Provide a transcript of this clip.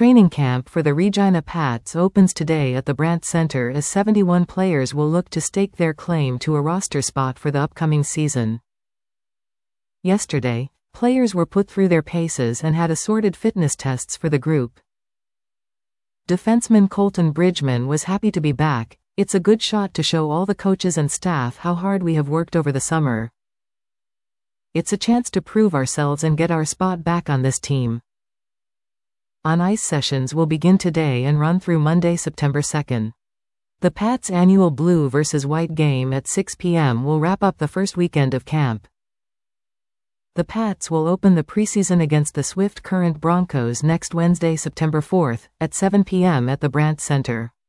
Training camp for the Regina Pats opens today at the Brandt Center as 71 players will look to stake their claim to a roster spot for the upcoming season. Yesterday, players were put through their paces and had assorted fitness tests for the group. Defenseman Colton Bridgman was happy to be back. "It's a good shot to show all the coaches and staff how hard we have worked over the summer. It's a chance to prove ourselves and get our spot back on this team." On-ice sessions will begin today and run through Monday, September 2nd. The Pats' annual Blue vs. White game at 6 p.m. will wrap up the first weekend of camp. The Pats will open the preseason against the Swift Current Broncos next Wednesday, September 4th, at 7 p.m. at the Brandt Center.